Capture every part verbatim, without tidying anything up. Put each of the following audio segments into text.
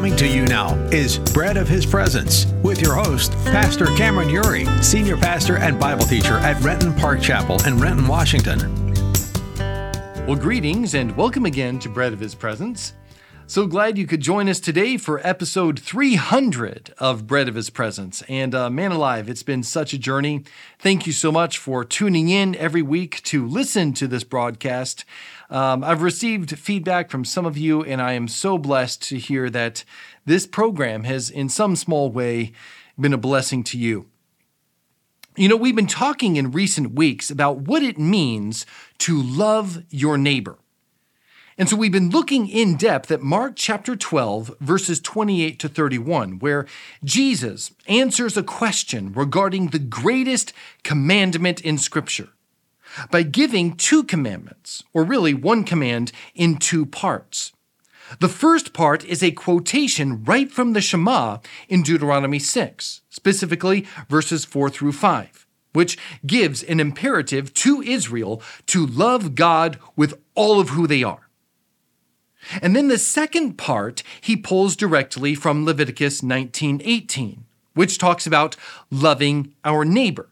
Coming to you now is Bread of His Presence with your host, Pastor Cameron Uri, Senior Pastor and Bible Teacher at Renton Park Chapel in Renton, Washington. Well, greetings and welcome again to Bread of His Presence. So glad you could join us today for episode three hundred of Bread of His Presence. And uh, man alive, it's been such a journey. Thank you so much for tuning in every week to listen to this broadcast. Um, I've received feedback from some of you, and I am so blessed to hear that this program has, in some small way, been a blessing to you. You know, we've been talking in recent weeks about what it means to love your neighbor. And so we've been looking in depth at Mark chapter twelve, verses twenty-eight to thirty-one, where Jesus answers a question regarding the greatest commandment in Scripture by giving two commandments, or really one command, in two parts. The first part is a quotation right from the Shema in Deuteronomy six, specifically verses four through five, which gives an imperative to Israel to love God with all of who they are. And then the second part he pulls directly from Leviticus nineteen eighteen, which talks about loving our neighbor.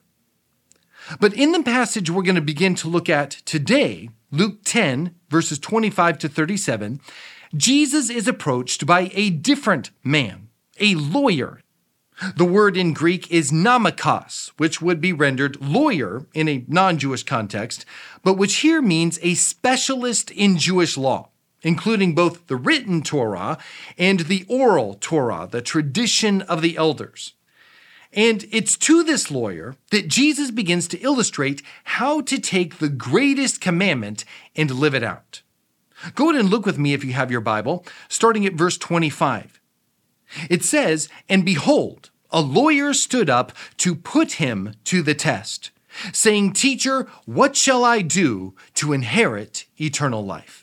But in the passage we're going to begin to look at today, Luke ten, verses twenty-five to thirty-seven, Jesus is approached by a different man, a lawyer. The word in Greek is namakos, which would be rendered lawyer in a non-Jewish context, but which here means a specialist in Jewish law, including both the written Torah and the oral Torah, the tradition of the elders. And it's to this lawyer that Jesus begins to illustrate how to take the greatest commandment and live it out. Go ahead and look with me if you have your Bible, starting at verse twenty-five. It says, "And behold, a lawyer stood up to put him to the test, saying, 'Teacher, what shall I do to inherit eternal life?'"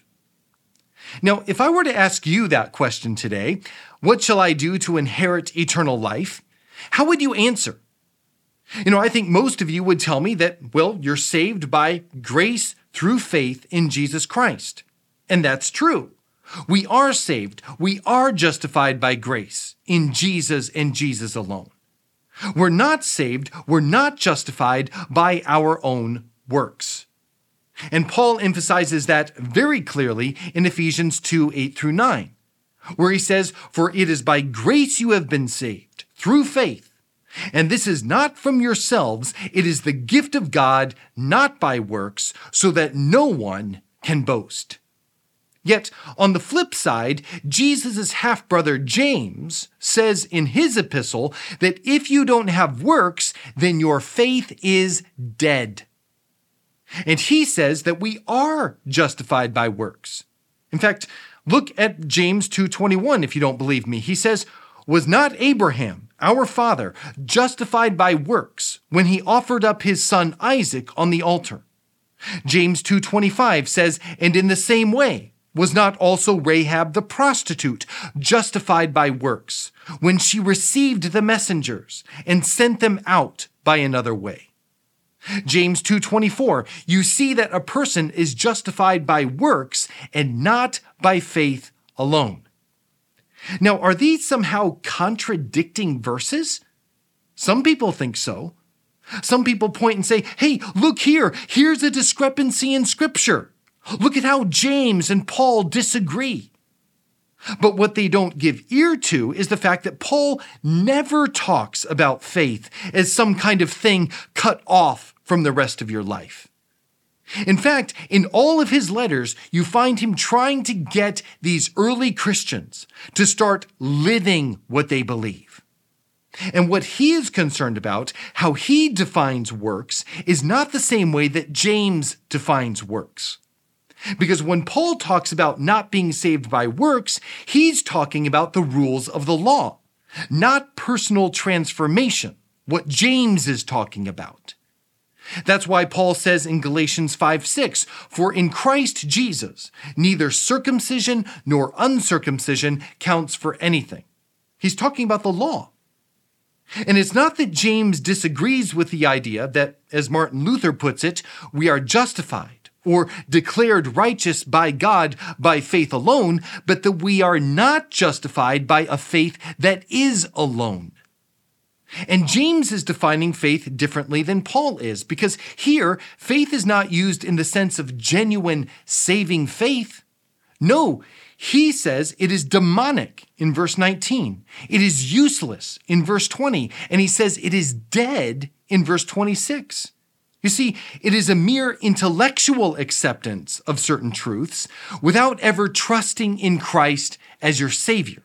Now, if I were to ask you that question today, what shall I do to inherit eternal life? How would you answer? You know, I think most of you would tell me that, well, you're saved by grace through faith in Jesus Christ. And that's true. We are saved. We are justified by grace in Jesus and Jesus alone. We're not saved. We're not justified by our own works. And Paul emphasizes that very clearly in Ephesians two, eight through nine, where he says, "For it is by grace you have been saved, through faith. And this is not from yourselves, it is the gift of God, not by works, so that no one can boast." Yet, on the flip side, Jesus' half-brother James says in his epistle that if you don't have works, then your faith is dead. And he says that we are justified by works. In fact, look at James two twenty-one if you don't believe me. He says, "Was not Abraham, our father, justified by works when he offered up his son Isaac on the altar?" James two twenty-five says, "And in the same way, was not also Rahab the prostitute justified by works when she received the messengers and sent them out by another way?" James two twenty-four, you see that a person is justified by works and not by faith alone. Now, are these somehow contradicting verses? Some people think so. Some people point and say, hey, look here, here's a discrepancy in Scripture. Look at how James and Paul disagree. But what they don't give ear to is the fact that Paul never talks about faith as some kind of thing cut off from the rest of your life. In fact, in all of his letters, you find him trying to get these early Christians to start living what they believe. And what he is concerned about, how he defines works, is not the same way that James defines works. Because when Paul talks about not being saved by works, he's talking about the rules of the law, not personal transformation, what James is talking about. That's why Paul says in Galatians five six, "For in Christ Jesus, neither circumcision nor uncircumcision counts for anything." He's talking about the law. And it's not that James disagrees with the idea that, as Martin Luther puts it, we are justified, or declared righteous by God by faith alone, but that we are not justified by a faith that is alone. And James is defining faith differently than Paul is, because here, faith is not used in the sense of genuine saving faith. No, he says it is demonic in verse nineteen. It is useless in verse twenty. And he says it is dead in verse twenty-six. You see, it is a mere intellectual acceptance of certain truths without ever trusting in Christ as your Savior.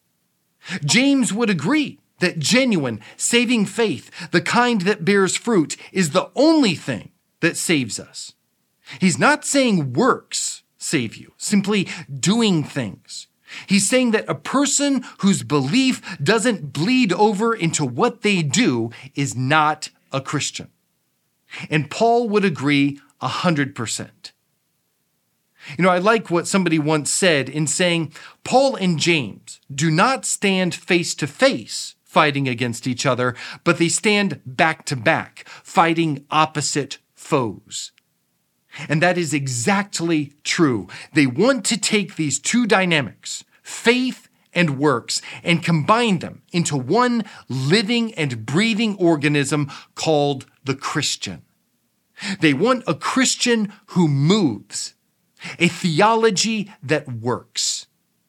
James would agree that genuine, saving faith, the kind that bears fruit, is the only thing that saves us. He's not saying works save you, simply doing things. He's saying that a person whose belief doesn't bleed over into what they do is not a Christian. And Paul would agree a hundred percent. You know, I like what somebody once said in saying, Paul and James do not stand face to face fighting against each other, but they stand back to back, fighting opposite foes. And that is exactly true. They want to take these two dynamics, faith and works, and combine them into one living and breathing organism called the Christian. They want a Christian who moves, a theology that works.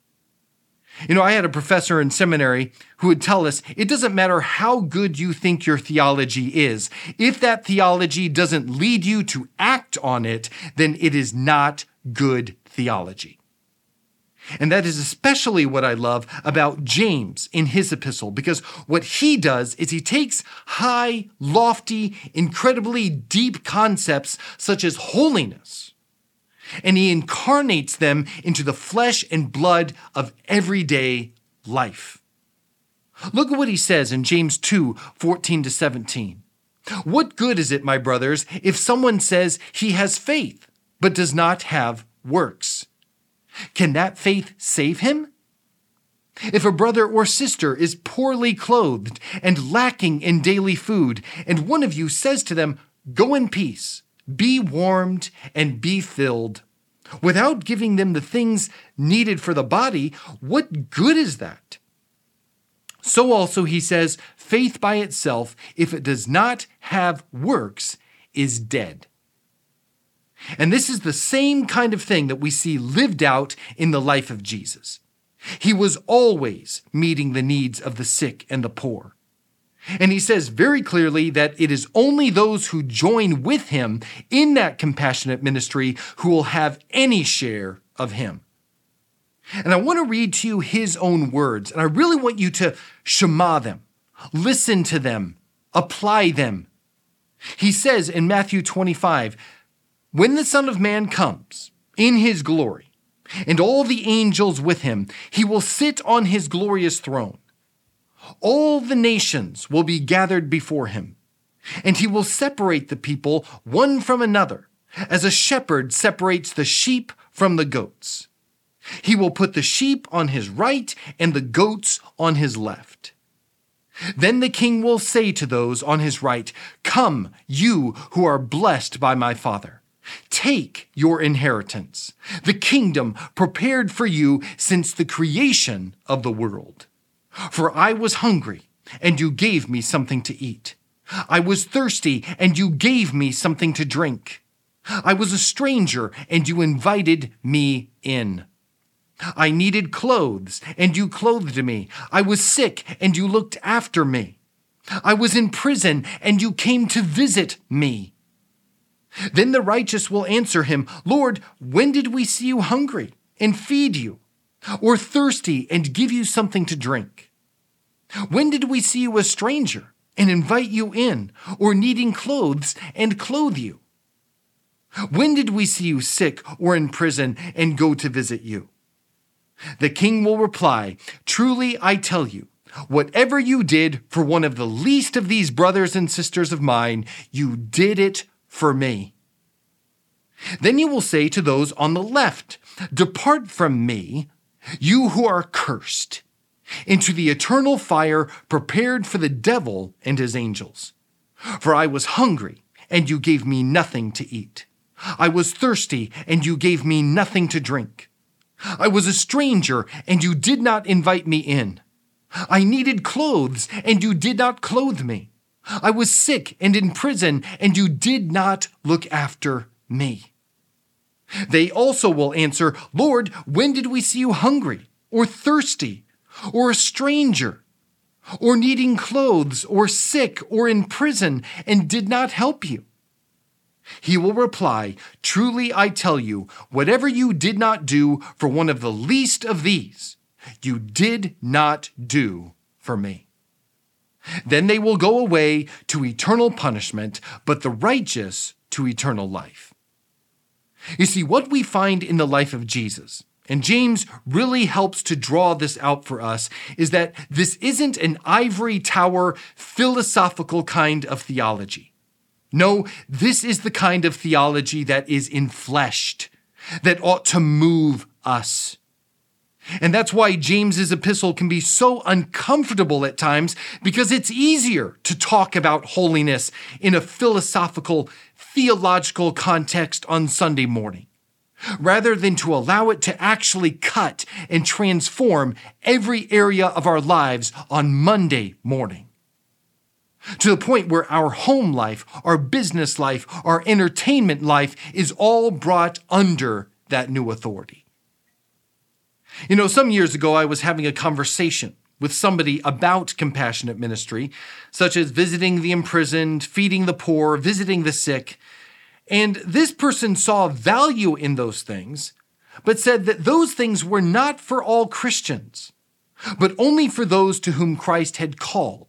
You know, I had a professor in seminary who would tell us, it doesn't matter how good you think your theology is. If that theology doesn't lead you to act on it, then it is not good theology. And that is especially what I love about James in his epistle, because what he does is he takes high, lofty, incredibly deep concepts such as holiness, and he incarnates them into the flesh and blood of everyday life. Look at what he says in James two, fourteen to seventeen. What good is it, my brothers, if someone says he has faith, but does not have works? Can that faith save him? If a brother or sister is poorly clothed and lacking in daily food, and one of you says to them, go in peace, be warmed and be filled, without giving them the things needed for the body, what good is that? So also he says, faith by itself, if it does not have works, is dead. And this is the same kind of thing that we see lived out in the life of Jesus. He was always meeting the needs of the sick and the poor. And he says very clearly that it is only those who join with him in that compassionate ministry who will have any share of him. And I want to read to you his own words, and I really want you to shema them, listen to them, apply them. He says in Matthew twenty-five, when the Son of Man comes in his glory, and all the angels with him, he will sit on his glorious throne. All the nations will be gathered before him, and he will separate the people one from another, as a shepherd separates the sheep from the goats. He will put the sheep on his right and the goats on his left. Then the king will say to those on his right, come, you who are blessed by my Father. Take your inheritance, the kingdom prepared for you since the creation of the world. For I was hungry, and you gave me something to eat. I was thirsty, and you gave me something to drink. I was a stranger, and you invited me in. I needed clothes, and you clothed me. I was sick, and you looked after me. I was in prison, and you came to visit me. Then the righteous will answer him, Lord, when did we see you hungry and feed you, or thirsty and give you something to drink? When did we see you a stranger and invite you in, or needing clothes and clothe you? When did we see you sick or in prison and go to visit you? The king will reply, truly I tell you, whatever you did for one of the least of these brothers and sisters of mine, you did it for me. Then you will say to those on the left, depart from me, you who are cursed, into the eternal fire prepared for the devil and his angels. For I was hungry, and you gave me nothing to eat. I was thirsty, and you gave me nothing to drink. I was a stranger, and you did not invite me in. I needed clothes, and you did not clothe me. I was sick and in prison, and you did not look after me." They also will answer, "Lord, when did we see you hungry, or thirsty, or a stranger, or needing clothes, or sick, or in prison, and did not help you?" He will reply, "Truly I tell you, whatever you did not do for one of the least of these, you did not do for me." Then they will go away to eternal punishment, but the righteous to eternal life. You see, what we find in the life of Jesus, and James really helps to draw this out for us, is that this isn't an ivory tower philosophical kind of theology. No, this is the kind of theology that is enfleshed, that ought to move us. And that's why James's epistle can be so uncomfortable at times, because it's easier to talk about holiness in a philosophical, theological context on Sunday morning, rather than to allow it to actually cut and transform every area of our lives on Monday morning. To the point where our home life, our business life, our entertainment life is all brought under that new authority. You know, some years ago, I was having a conversation with somebody about compassionate ministry, such as visiting the imprisoned, feeding the poor, visiting the sick. And this person saw value in those things, but said that those things were not for all Christians, but only for those to whom Christ had called.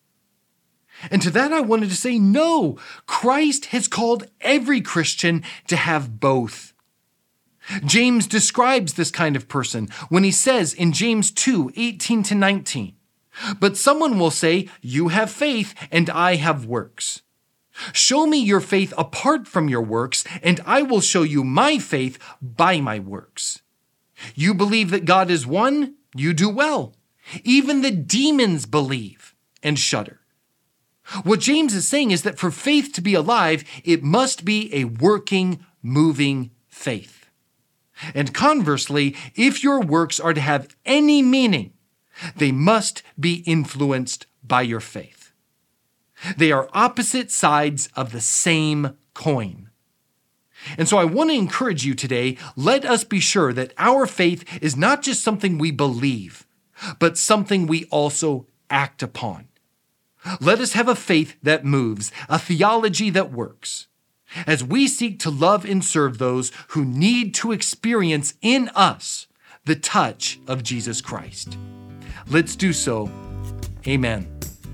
And to that I wanted to say, no, Christ has called every Christian to have both. James describes this kind of person when he says in James two, eighteen to nineteen, "But someone will say, 'You have faith, and I have works. Show me your faith apart from your works, and I will show you my faith by my works. You believe that God is one? You do well. Even the demons believe and shudder." What James is saying is that for faith to be alive, it must be a working, moving faith. And conversely, if your works are to have any meaning, they must be influenced by your faith. They are opposite sides of the same coin. And so I want to encourage you today, let us be sure that our faith is not just something we believe, but something we also act upon. Let us have a faith that moves, a theology that works, as we seek to love and serve those who need to experience in us the touch of Jesus Christ. Let's do so. Amen.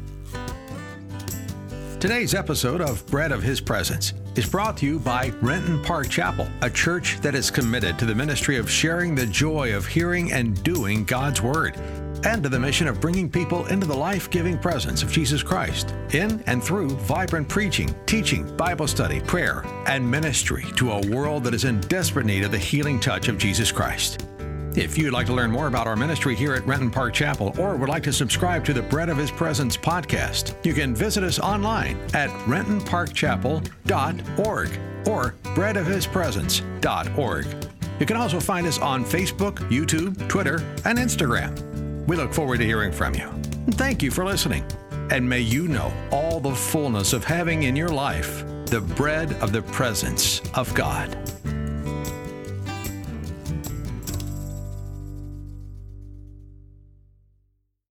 Today's episode of Bread of His Presence is brought to you by Renton Park Chapel, a church that is committed to the ministry of sharing the joy of hearing and doing God's Word, and to the mission of bringing people into the life-giving presence of Jesus Christ in and through vibrant preaching, teaching, Bible study, prayer, and ministry to a world that is in desperate need of the healing touch of Jesus Christ. If you'd like to learn more about our ministry here at Renton Park Chapel, or would like to subscribe to the Bread of His Presence podcast, you can visit us online at renton park chapel dot org or bread of his presence dot org. You can also find us on Facebook, YouTube, Twitter, and Instagram. We look forward to hearing from you. Thank you for listening. And may you know all the fullness of having in your life the bread of the presence of God.